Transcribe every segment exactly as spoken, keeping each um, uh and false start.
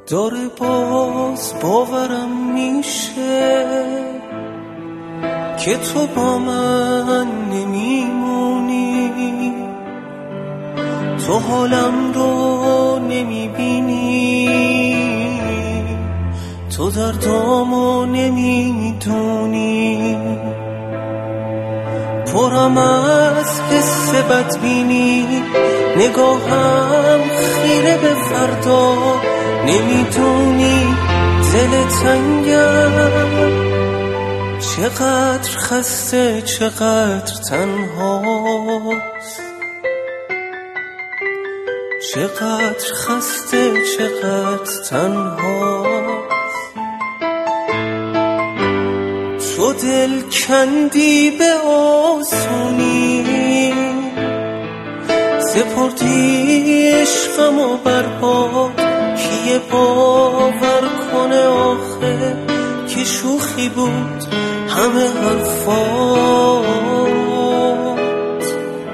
داره باز باورم میشه که تو با من نمیمونی، تو حالم رو نمیبینی، تو دردامو نمیدونی، پرم از حس بدبینی، نگاهم خیره به فردا، نمیدونی دل تنگم چقدر خسته چقدر تنهاست، چقدر خسته چقدر تنهاست. تو دل کندی به آسونی، سپردی عشقمو برباد، کیه باور کنه آخه که شوخی بود همه حرفات.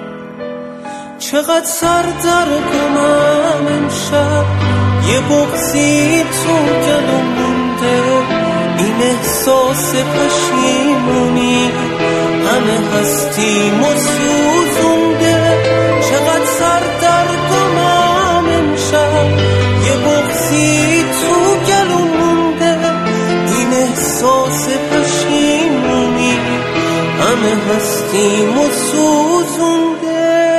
چقدر سر در گمم امشب، یه بغضی تو گلوم مونده، این احساس پشیمونی همه هستیم و سوزونده. چقدر سر در گمم امشب، یه بغضی تو گلوم مونده، این احساس پشیمونی همه هستیم و سوزونده.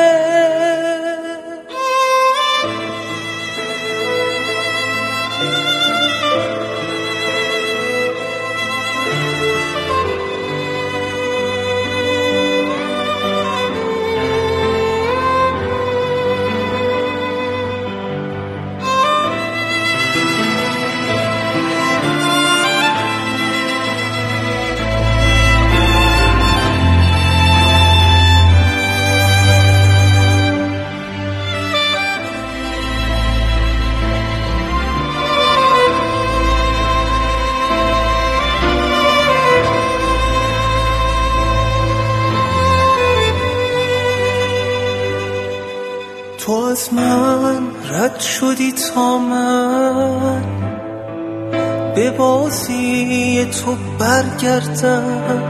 تو از من رد شدی تا من به بازی تو برگردم،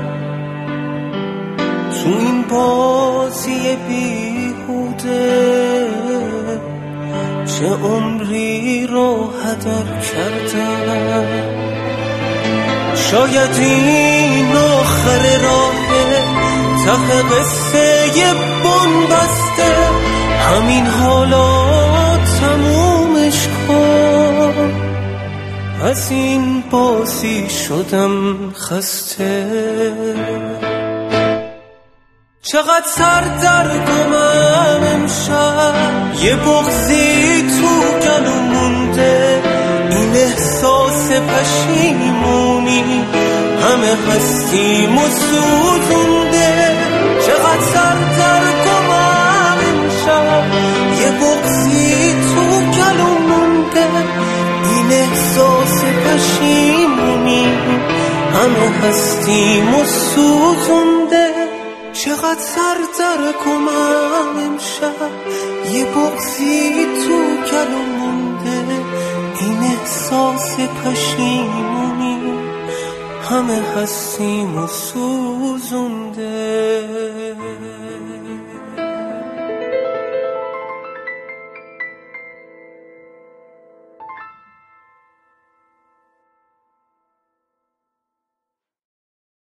تو این بازی بیهوده چه عمری رو هدر کردم. شاید این آخر راهه، ته قصه بنبسته، همین حالا تمومش کن، از این بازی شدم خسته. چقدر سر در گمم امشب، یه بغضی تو گلوم مونده، این احساس پشیمونی همه هستیم و سوزونده. چقدر سر در گمم امشب، یه بغضی تو گلوم مونده، این احساس پشیمونی همه هستیم و سوزونده. چقدر سر در گمم امشب، یه بغضی تو گلوم مونده، این احساس پشیمونی همه هستیم و سوزونده.